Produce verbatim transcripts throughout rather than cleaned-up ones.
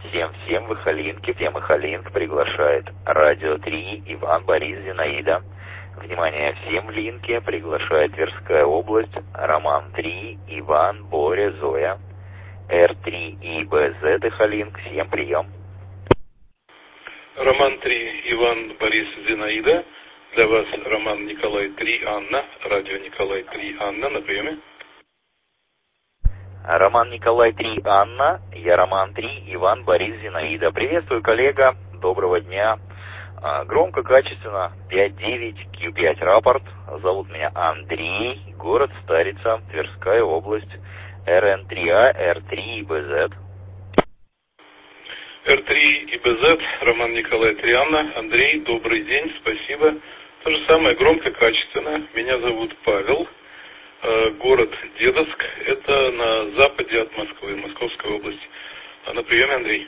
Всем-всем в Ихалинке, Тема Ихалинк приглашает Радио три, Иван, Борис, Зинаида. Внимание, всем в Линке приглашает Тверская область, Роман три, Иван, Боря, Зоя. Р три и БЗ Ихалинк, всем прием. Роман три, Иван, Борис, Зинаида. Для вас Роман Николай три, Анна. Радио Николай три, Анна. На приеме. Роман Николай три, Анна. Я Роман три, Иван, Борис, Зинаида. Приветствую, коллега. Доброго дня. Громко, качественно. пять девять Q пять рапорт. Зовут меня Андрей. Город Старица, Тверская область. Р Н три А, Р три и БЗ. Р три и БЗ, Роман Николай три, Анна. Андрей, добрый день, спасибо. То же самое, громко, качественно. Меня зовут Павел. Город Дедовск. Это на западе от Москвы, Московская область. На приеме, Андрей.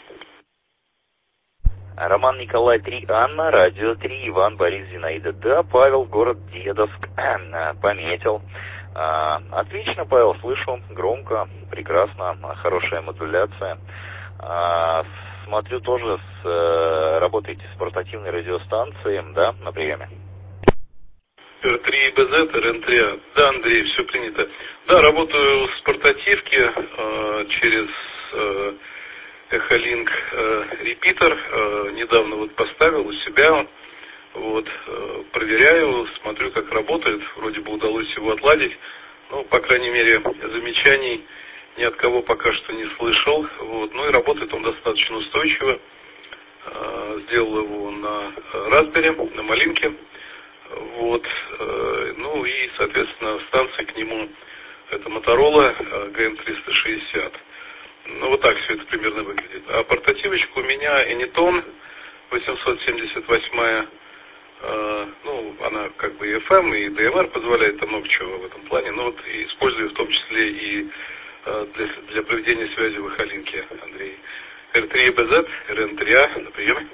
Роман Николай три, Анна. Радио три, Иван, Борис, Зинаида. Да, Павел, город Дедовск. Пометил. Отлично, Павел, слышу. Громко, прекрасно. Хорошая модуляция. Смотрю, тоже с, работаете с портативной радиостанцией, да, на приеме? Р три и БЗ, Р Н три А. Да, Андрей, все принято. Да, работаю с портативки э, через э, Эхолинк э, репитер. Э, недавно вот поставил у себя. Вот, э, проверяю, смотрю, как работает. Вроде бы удалось его отладить. Ну, по крайней мере, замечаний ни от кого пока что не слышал. Вот. Ну и работает он достаточно устойчиво. Э, сделал его на Raspberry, на Малинке. Вот. Э, ну и, соответственно, станция к нему это Motorola Г М триста шестьдесят. Ну вот так все это примерно выглядит. А портативочка у меня Anytone восемьсот семьдесят восемь. Э, ну, она как бы и эф эм, и ди эм эр позволяет, там много чего в этом плане. Но вот и использую в том числе и Для, для проведения связи в Ихалинке, Андрей. Р три и БЗ, Р Н три А, на приеме.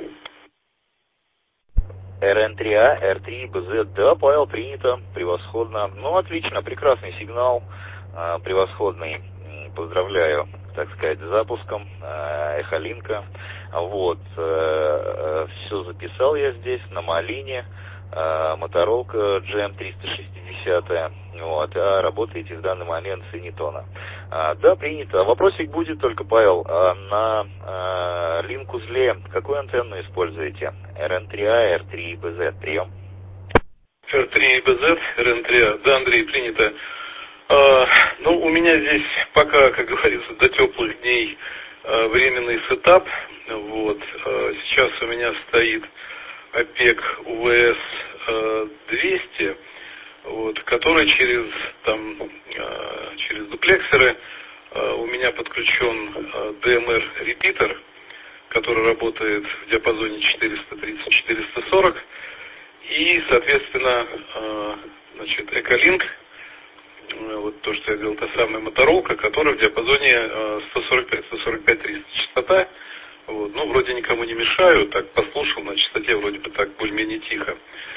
Р Н три А, Р три и БЗ, да, Павел, принято, превосходно. Ну, отлично, прекрасный сигнал, превосходный. Поздравляю, так сказать, с запуском Эхолинка. Вот, все записал я здесь, на Малине, Моторолка Джи Эм триста шестьдесят. Вот, а работаете в данный момент с Anytone. А, да, принято. Вопросик будет только, Павел, а на а, линк-узле какую антенну используете? Р Н три А, Р три и БЗ, прием. Р три и БЗ, Р Н три А, да, Андрей, принято. А, ну, у меня здесь пока, как говорится, до теплых дней а, временный сетап. Вот, а, сейчас у меня стоит ОПЕК У В С а, двести. Вот, который через там э, через дуплексеры э, у меня подключен э, ди эм эр репитер, который работает в диапазоне четыреста тридцать - четыреста сорок, и, соответственно, э, значит, Эхолинк, э, вот то, что я говорил, та самая моторолка, которая в диапазоне э, сто сорок пять - сто сорок пять - триста частота. Вот, ну, вроде никому не мешаю, так послушал, на частоте вроде бы так более-менее тихо.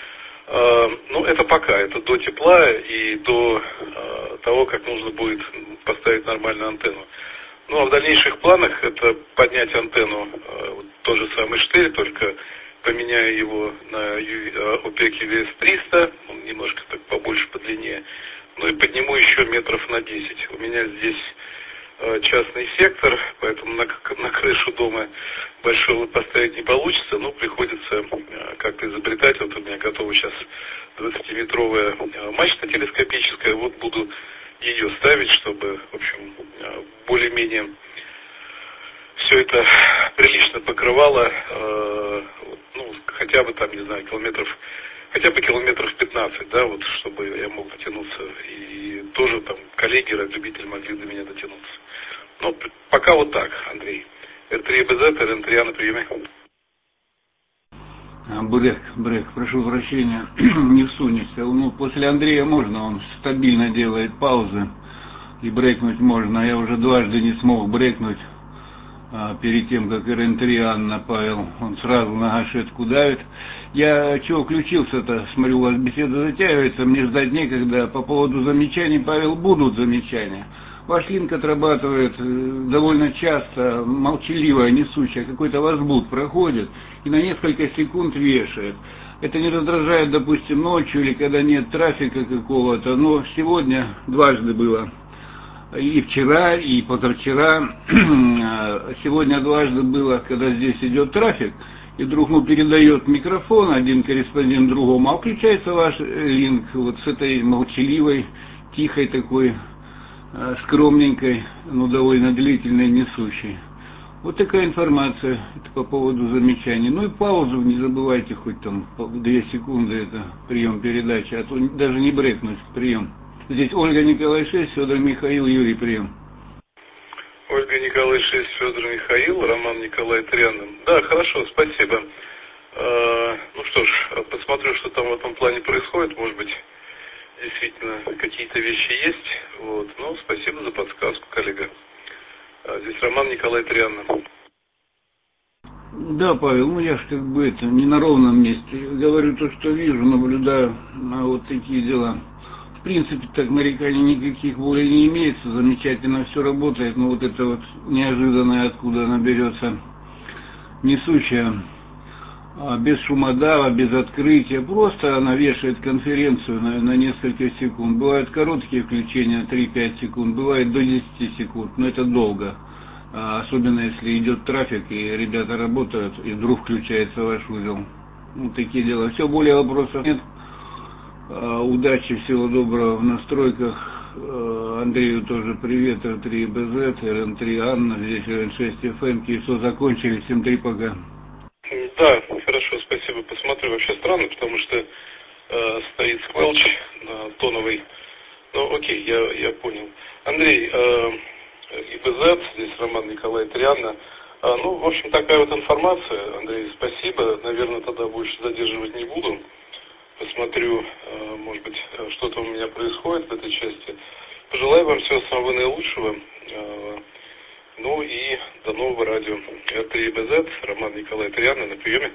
Ну, это пока, это до тепла и до э, того, как нужно будет поставить нормальную антенну. Ну, а в дальнейших планах это поднять антенну, э, вот тот же самый штырь, только поменяя его на ОПЕК Ю Ви Эс триста, он немножко так побольше по длине, ну и подниму еще метров на десять. У меня здесь э, частный сектор, поэтому на, на крышу дома большого поставить не получится, но приходится э, как-то изобретать. Вот у меня готова сейчас двадцатиметровая э, мачта телескопическая, вот буду ее ставить, чтобы, в общем, э, более-менее все это прилично покрывало, э, ну, хотя бы там, не знаю, километров, хотя бы километров пятнадцать, да, вот, чтобы я мог дотянуться, и тоже там коллеги, любители могли до меня дотянуться. Ну, пока вот так, Андрей. Р три и БЗ, Р Н три А на приеме. Брек, Брек, прошу прощения, не всунешься. Ну, после Андрея можно, он стабильно делает паузы, и брекнуть можно. Я уже дважды не смог брекнуть а, перед тем, как Р Н три Анна, Павел, он сразу на гашетку давит. Я чего включился-то, смотрю, у вас беседа затягивается, мне ждать некогда. По поводу замечаний, Павел, будут замечания. Ваш линк отрабатывает довольно часто, молчаливая, несущая, какой-то возбуд проходит и на несколько секунд вешает. Это не раздражает, допустим, ночью или когда нет трафика какого-то, но сегодня дважды было. И вчера, и позавчера. Сегодня дважды было, когда здесь идет трафик, и вдруг ну, передает микрофон один корреспондент другому, а включается ваш линк вот с этой молчаливой, тихой такой, скромненькой, но довольно длительной, несущей. Вот такая информация это по поводу замечаний. Ну и паузу не забывайте, хоть там две секунды, это прием передачи, а то даже не брекнуть прием. Здесь Ольга Николай шесть, Федор Михаил, Юрий, прием. Ольга Николай шесть, Федор Михаил, Роман Николай Трианна. Да, хорошо, спасибо. А, ну что ж, посмотрю, что там в этом плане происходит. Может быть, действительно какие-то вещи есть. Вот. Ну, спасибо за подсказку, коллега. А здесь Роман Николай Трианна. Да, Павел, ну я ж как бы это не на ровном месте. Говорю то, что вижу, наблюдаю на вот такие дела. В принципе, так нареканий никаких более не имеется, замечательно все работает, но вот это вот неожиданное, откуда она берется, несущая, без шумодава, без открытия, просто она вешает конференцию на, на несколько секунд. Бывают короткие включения, три-пять секунд, бывает до десяти секунд, но это долго, особенно если идет трафик и ребята работают, и вдруг включается ваш узел. Вот такие дела. Все, более вопросов нет. Удачи, всего доброго в настройках. Андрею тоже привет, эр три бэ зет, эр эн три Анна, здесь эр эн шесть эф эм, все закончили, всем три пока. Да, хорошо, спасибо, посмотрю. Вообще странно, потому что э, стоит сквелч на тоновый. Ну, окей, я, я понял. Андрей, э, и бэ зет, здесь Роман Николай Трианна. А, ну, в общем, такая вот информация. Андрей, спасибо. Наверное, тогда больше задерживать не буду. Посмотрю, может быть, что-то у меня происходит в этой части. Пожелаю вам всего самого наилучшего. Ну и до нового радио. эр три бэ зет, Роман Николай Трианна на приеме.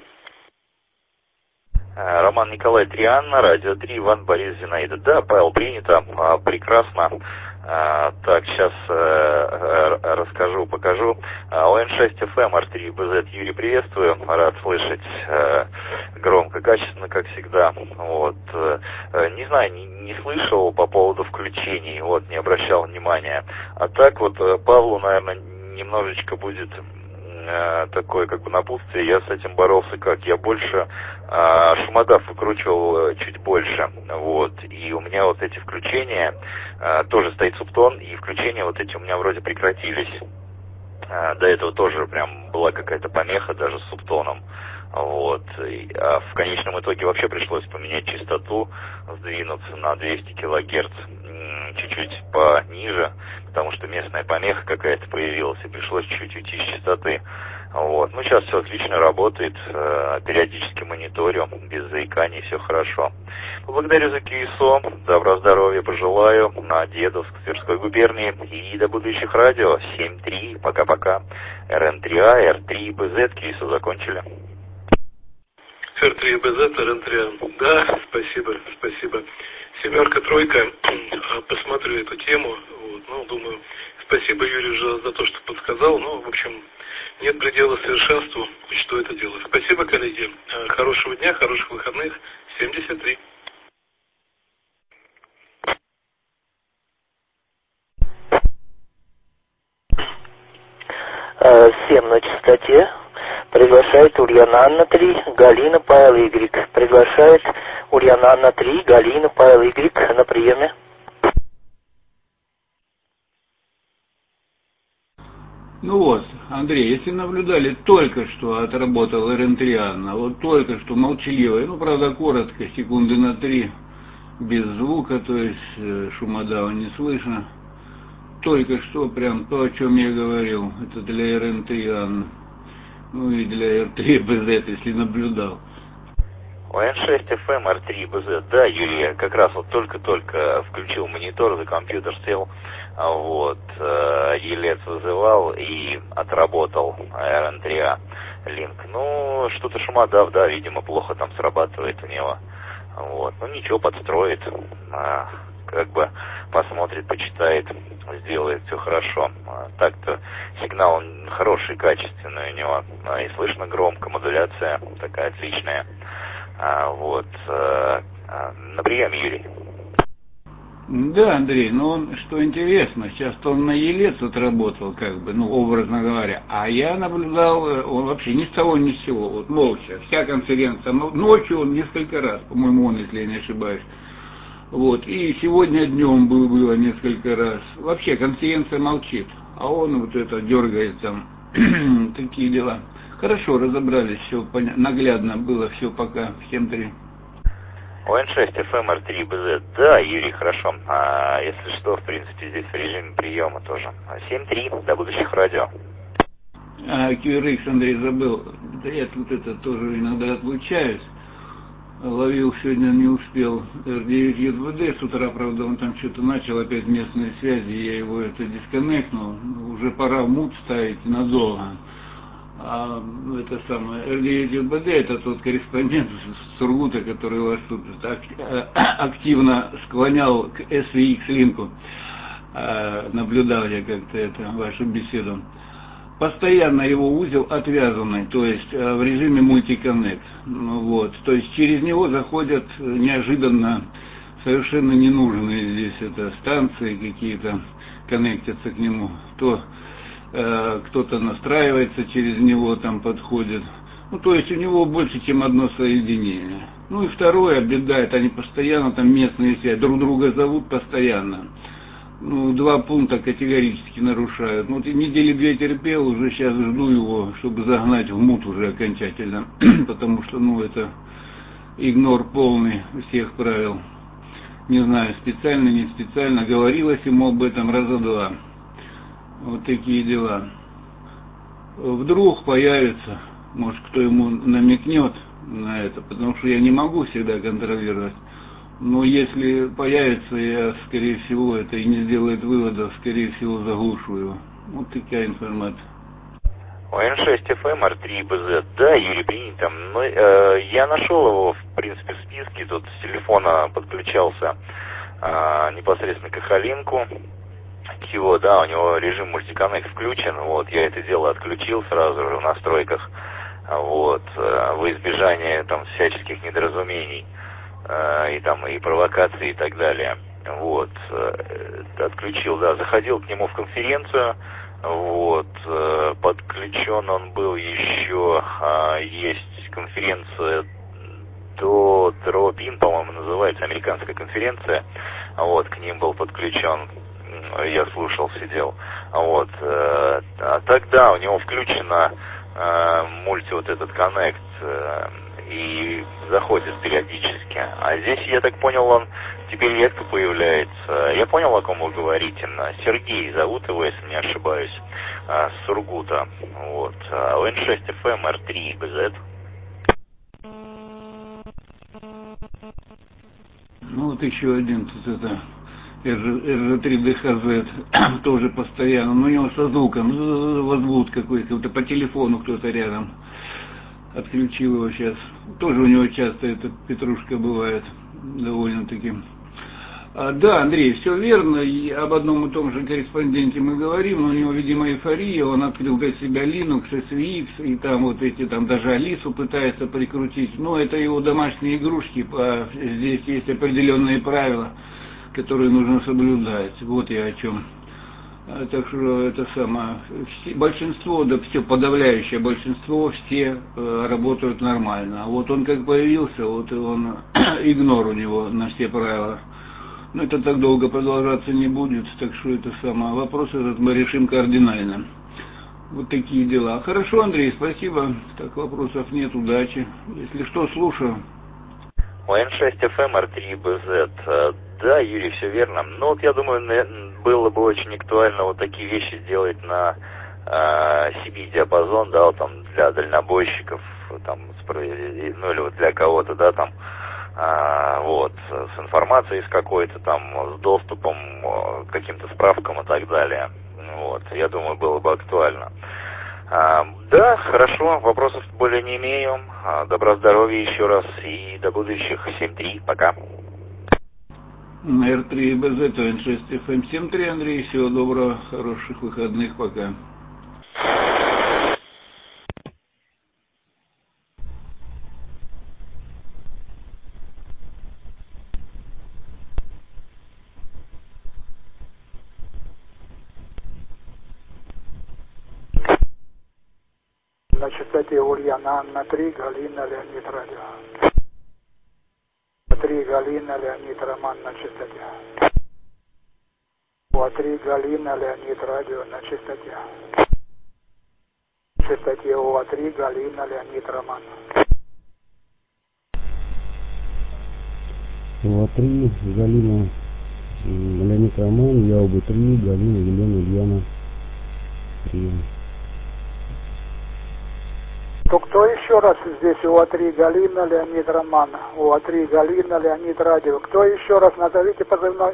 Роман Николай Трианна, радио три, Иван Борис Зинаида. Да, Павел, принято. Прекрасно. Так, сейчас расскажу, покажу. о эн шесть эф эм, эр три бэ зет, Юрий, приветствую. Рад слышать громко, качественно, как всегда. Вот. Не знаю, не, не слышал по поводу включений, вот, не обращал внимания. А так вот, Павлу, наверное, немножечко будет такое как бы напутствие. Я с этим боролся как? Я больше а, шумодав выкручивал чуть больше, вот, и у меня вот эти включения, а, тоже стоит субтон, и включения вот эти у меня вроде прекратились. А, до этого тоже прям была какая-то помеха даже с субтоном, вот, и, а в конечном итоге вообще пришлось поменять частоту, сдвинуться на двести килогерц, чуть-чуть пониже, потому что местная помеха какая-то появилась, и пришлось чуть-чуть уйти с частоты. Вот. Ну, сейчас все отлично работает, э, периодически мониторю, без заиканий, все хорошо. Благодарю за КИСО, доброго здоровья пожелаю, на Дедовск, Тверской губернии, и до будущих радио, семь три, пока-пока, эр эн три а, эр три бэ зет, КИСО закончили. эр три бэ зет, эр эн три а, да, спасибо, спасибо. Семерка, тройка, посмотрю эту тему, вот, ну, думаю, спасибо Юрию за, за то, что подсказал, ну, в общем, нет предела совершенству, что это делать. Спасибо, коллеги, хорошего дня, хороших выходных, семьдесят три. Всем на частоте. Приглашает Ульяна Анна три, Галина Павел Игорь. Приглашает Ульяна Анна три, Галина Павел Игорь на приеме. Ну вот, Андрей, если наблюдали, только что отработал эр эн три Анна, вот только что молчаливая, ну, правда, коротко, секунды на три, без звука, то есть шумодава не слышно. Только что прям то, о чем я говорил, это для эр эн три Анна. Ну и для эр три бэ зет, если наблюдал. о эн шесть эф эм, эр три бэ зет, да, Юрий, как раз вот только-только включил монитор, за компьютер сел, вот, Елец вызывал и отработал эр эн три а линк. Ну, что-то шумодав, да, видимо, плохо там срабатывает у него. Вот, ну ничего, подстроит. как бы посмотрит, почитает, сделает все хорошо. Так-то сигнал он хороший, качественный у него, и слышно громко, модуляция такая отличная. Вот. На приеме, Юрий. Да, Андрей, но он, что интересно, сейчас-то он на Елец отработал, как бы, ну, образно говоря, а я наблюдал, он вообще ни с того, ни с сего, вот молча, вся конференция, ночью он несколько раз, по-моему, он, если я не ошибаюсь, вот, и сегодня днем был, было несколько раз, вообще конференция молчит, а он вот это дергает там, такие дела. Хорошо, разобрались, все понятно, наглядно было все пока, всем три. о эн шесть эф эм эр три бэ зет, да, Юрий, хорошо. А, если что, в принципе, здесь в режиме приема тоже. семь три, до будущих радио. А, кью эр икс, Андрей, забыл. Да я тут это тоже иногда отлучаюсь. Ловил сегодня, не успел. эр девять ю два дэ, с утра, правда, он там что-то начал, опять местные связи, я его это дисконнектнул. Уже пора в мут ставить надолго. А это самое, эр девять ю два дэ, это тот корреспондент с Сургута, который вас тут активно склонял к эс ви икс-линку. Наблюдал я как-то это, вашу беседу. Постоянно его узел отвязанный, то есть в режиме мультиконнект. Вот, то есть через него заходят неожиданно совершенно ненужные здесь это станции какие-то, коннектятся к нему. То кто-то настраивается через него, там подходит. Ну, то есть у него больше, чем одно соединение. Ну и второе, беда, это они постоянно там местные связи, друг друга зовут постоянно. Ну, два пункта категорически нарушают. Ну, вот и недели две терпел, уже сейчас жду его, чтобы загнать в мут уже окончательно. Потому что, ну, это игнор полный всех правил. Не знаю, специально, не специально, говорилось ему об этом раза два. Вот такие дела. Вдруг появится, может, кто ему намекнет на это, потому что я не могу всегда контролировать. Но если появится, я, скорее всего, это и не сделает выводов, скорее всего, заглушу его. Вот такая информация. о эн шесть эф эм эр три бэ зет, да, Юрий, принято. Ну, э, я нашел его, в принципе, в списке, тут с телефона подключался э, непосредственно к Эхолинку. Его, да, у него режим мультиконнект включен, вот, я это дело отключил сразу же в настройках, вот, во избежание там всяческих недоразумений и там и провокаций и так далее, вот, отключил, да, заходил к нему в конференцию, вот, подключен он был еще, есть конференция до Дропин, по-моему, называется, американская конференция, вот, к ним был подключен. Я слушал, сидел. Вот. А тогда у него включено э, мульти вот этот коннект э, и заходит периодически. А здесь, я так понял, он теперь редко появляется. Я понял, о ком вы говорите. Сергей зовут его, если не ошибаюсь, с Сургута. Вот. о эн шесть эф эм эр три бэ зет. Ну вот еще один тут это эр джи три дэ эйч зет тоже постоянно, но у него со звуком возбуд какой-то, по телефону кто-то рядом. Отключил его сейчас. Тоже у него часто эта петрушка бывает довольно-таки. А, да, Андрей, все верно, и об одном и том же корреспонденте мы говорим, но у него, видимо, эйфория, он открыл для себя Linux, эс ви икс, и там вот эти, там даже Алису пытается прикрутить, но это его домашние игрушки, а здесь есть определенные правила, которые нужно соблюдать, вот я о чем. А, так что это самое, все, большинство, да все, подавляющее большинство, все э, работают нормально, а вот он как появился, вот он, игнор у него на все правила. Но это так долго продолжаться не будет, так что это самое, вопрос этот мы решим кардинально. Вот такие дела. Хорошо, Андрей, спасибо. Так, вопросов нет, удачи. Если что, слушаю. о эн шесть эф эм эр три бэ зет. Да, Юрий, все верно. Ну вот я думаю, было бы очень актуально вот такие вещи сделать на э, си би-диапазон, да, вот там для дальнобойщиков, там, ну или вот для кого-то, да, там, а, вот, с информацией с какой-то там, с доступом к каким-то справкам и так далее. Вот, я думаю, было бы актуально. А, да, хорошо, вопросов более не имею. А, добра здоровья еще раз и до будущих. семь три, пока. эр три бэ зет эн шесть эф эм семь три, Андрей, всего доброго, хороших выходных, пока. На частоте Ульяна Анна три, Галина Леонид Радио. три Галина Леонид Роман на частоте. ОА три Галина Леонид Радио на частоте. На частоте ОА три Галина Леонид Роман. ОА три Галина Леонид Роман, я ОБ три Галина Елена Ульяна. Прием. То кто еще раз здесь? ОА три Галина Леонид Роман. ОА три Галина Леонид Радио. Кто еще раз? Назовите позывной.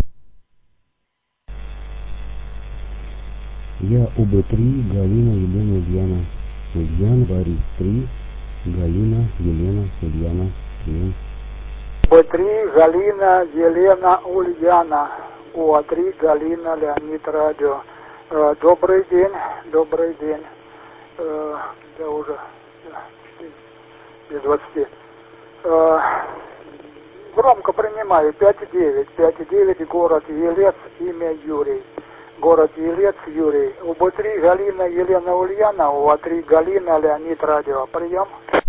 Я ОБ три Галина Елена Ульяна. Ульяна Борис три Галина Елена Ульяна. Прием. ОБ три Галина Елена Ульяна. ОА три Галина Леонид Радио. Э, добрый день, добрый день. Э, да уже да, без двадцати. Э, громко принимаю. пять девять. пять девять, город Елец, имя Юрий. Город Елец, Юрий. ОБ три Галина Елена Ульяна, ОА три Галина Леонид Радио. Прием.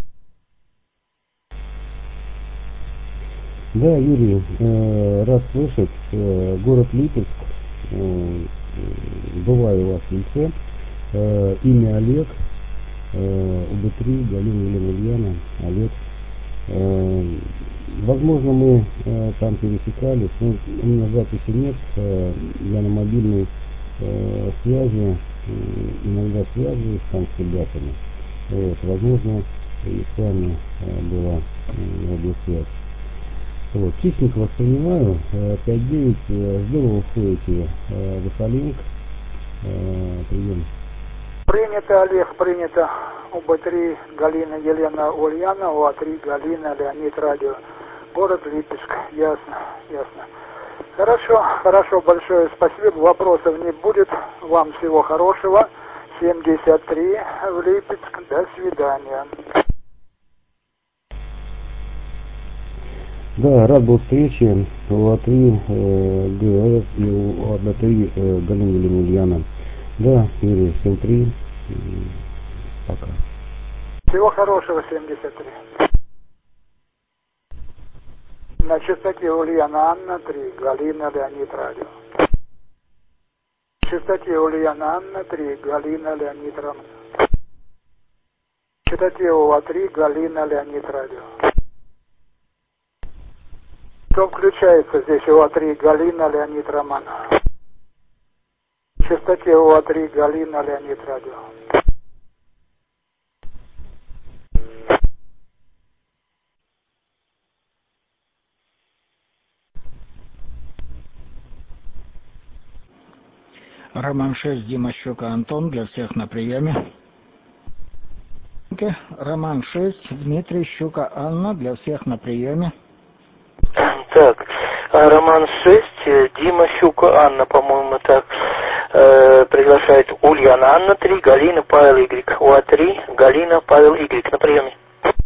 Да, Юрий, э, рад слышать. Э, город Липецк. Э, бываю у вас в Ельце. Э, имя Олег. Э, ОБ три Галина Елена Ульяна. Олег. Э, возможно, мы э, там пересекались, но у меня записи нет. Э, я на мобильной э, связи э, иногда связываюсь там с ребятами. Вот, возможно, и с вами э, была э, радиосвязь. Вот, честненько вас принимаю. Э, пять девять. Э, здорово уходите э, в Эхолинк. Э, прием. Принято, Олег, принято. ОБ три Галина Елена Ульяна, ОА три Галина Леонид Радио. Город Липецк. Ясно, ясно. Хорошо, хорошо, большое спасибо. Вопросов не будет. Вам всего хорошего. семьдесят три в Липецк. До свидания. Да, рад был встрече. ОА три э, ГР и ОА три э, Галина Елена Ульяна. Да, Юрий, семь три. Пока. Всего хорошего, семьдесят три. На частоте Ульяна Анна три, Галина Леонид Радио. На частоте Ульяна Анна три, Галина Леонид Роман. На частоте ОА три, Галина Леонид Радио. Кто включается здесь? ОА три Галина Леонид Роман. На частоте ОА три Галина Леонид Радио. Роман шесть, Дима Щука, Антон, для всех на приеме. Роман шесть, Дмитрий Щука, Анна, для всех на приеме. Так, Роман шесть, Дима Щука, Анна, по-моему, так. Э, приглашает Ульяна Анна три, Галина Павел Y. ОА три, Галина Павел Y. На приеме.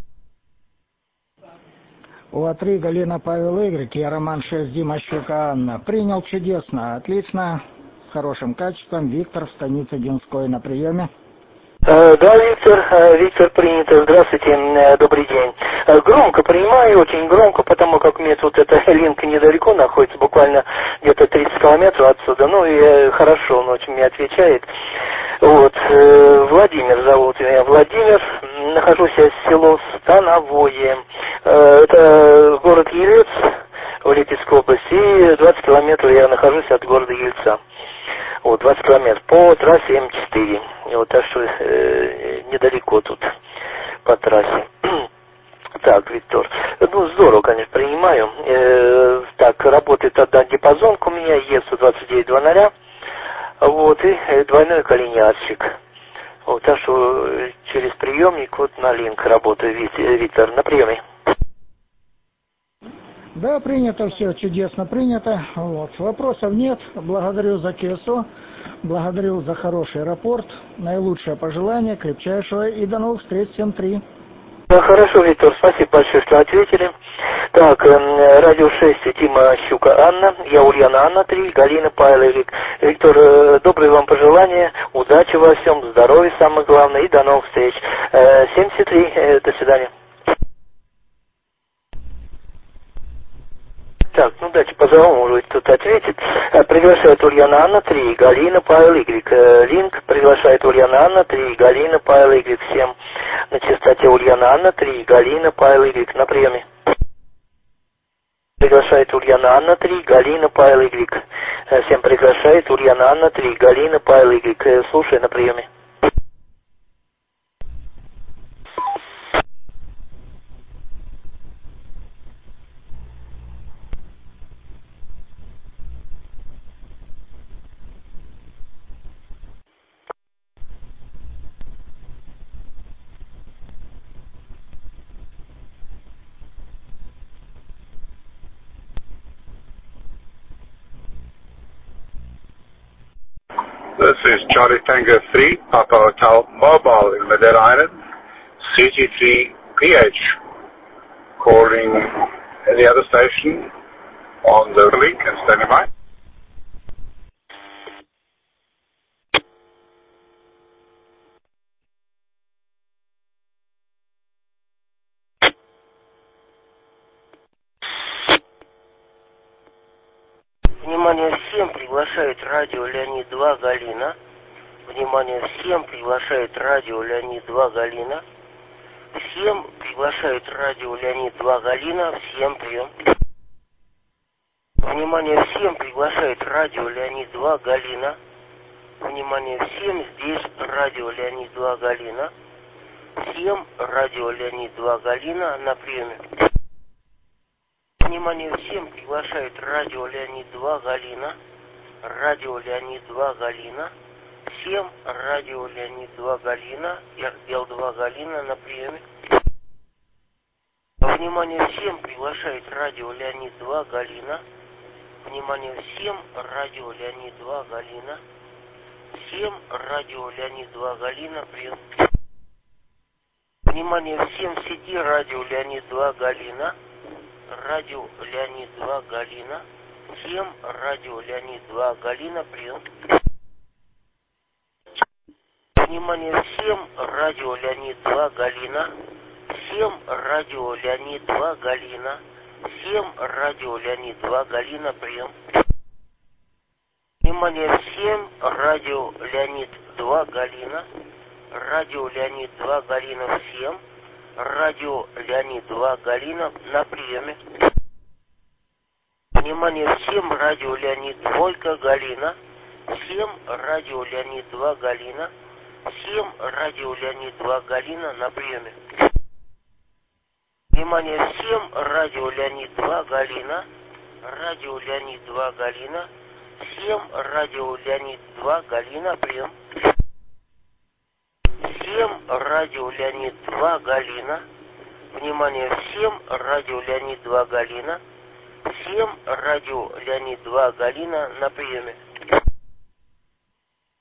ОА три, Галина Павел Y. Я Роман шесть, Дима Щука, Анна. Принял чудесно, отлично, с хорошим качеством. Виктор в станице Динской на приеме. Да, Виктор, Виктор, принято. Здравствуйте, добрый день. Громко принимаю, очень громко, потому как мне тут эта линка недалеко находится, буквально где-то тридцать километров отсюда. Ну и хорошо, он очень мне отвечает. Вот, Владимир зовут меня, Владимир, нахожусь я в село Становое. Это город Елец в Липецкой области, и двадцать километров я нахожусь от города Ельца. Вот, двадцать километров по трассе М четыре. Вот, так что э, недалеко тут по трассе. Так, Виктор. Ну, здорово, конечно, принимаю. Э, так, работает одна диапазонка у меня, Е сто двадцать девять двадцать. Вот, и двойной коллинеатчик. Вот, так что через приемник вот на линк работаю, Виктор, на приеме. Да, принято все, чудесно принято. Вот. Вопросов нет. Благодарю за КСО, благодарю за хороший рапорт. Наилучшее пожелание, крепчайшего и до новых встреч. Всем три. Да, хорошо, Виктор, спасибо большое, что ответили. Так, э, радио шесть, Тима Щука Анна, я Ульяна Анна три, Галина Павел. Виктор, э, добрые вам пожелания, удачи во всем, здоровья самое главное и до новых встреч. Э, семьдесят три, э, до свидания. Так, ну дайте позову, может быть, тут ответит. Приглашает Ульяна Анна три, Галина Павел Y. Линк приглашает Ульяна Анна три, Галина Павел Y. Всем на частоте Ульяна Анна три, Галина Павел Y. На приеме. Приглашает Ульяна Анна три, Галина Павел Y. Всем приглашает Ульяна Анна три, Галина Павел Y. Слушай, на приеме. This is Charlie Tango three, Papa Hotel Mobile in Madeira Island, C G three P H, calling any other station on the link and standing by. Внимание всем, приглашает радио Леонид два Галина. Внимание всем, приглашает радио Леонид два Галина. Всем приглашает радио Леонид два Галина. Всем прием. Внимание всем, приглашает радио Леонид два Галина. Внимание всем, здесь радио Леонид два Галина. Всем радио Леонид два Галина на приеме. Внимание всем, приглашает радио Леонид два Галина. Радио Леонид два Галина. Всем радио Леонид два Галина. Эл два Галина на приеме. Внимание всем, приглашает радио Леонид два Галина. Внимание всем, радио Леонид два Галина. Всем радио Леонид два Галина прием. Внимание всем, в сети радио Леонид два Галина. Радио Леонид два Галина. Всем радио Леонид два Галина прием. Внимание всем, радио Леонид два Галина. Всем радио Леонид два Галина. Всем радио Леонид два Галина прием. Внимание всем, радио Леонид два Галина. Радио Леонид два Галина всем. Радио Леонид два Галина на приеме. Внимание всем, радио Леонид двойка Галина. Всем радио Леонид два Галина. Всем радио Леонид два Галина на приеме. Внимание всем, радио Леонид два Галина. Радио Леонид два Галина. Всем радио Леонид два Галина прием. Всем радио Леонид два Галина. Внимание всем, радио Леонид два Галина. Всем радио Леонид два Галина на приеме.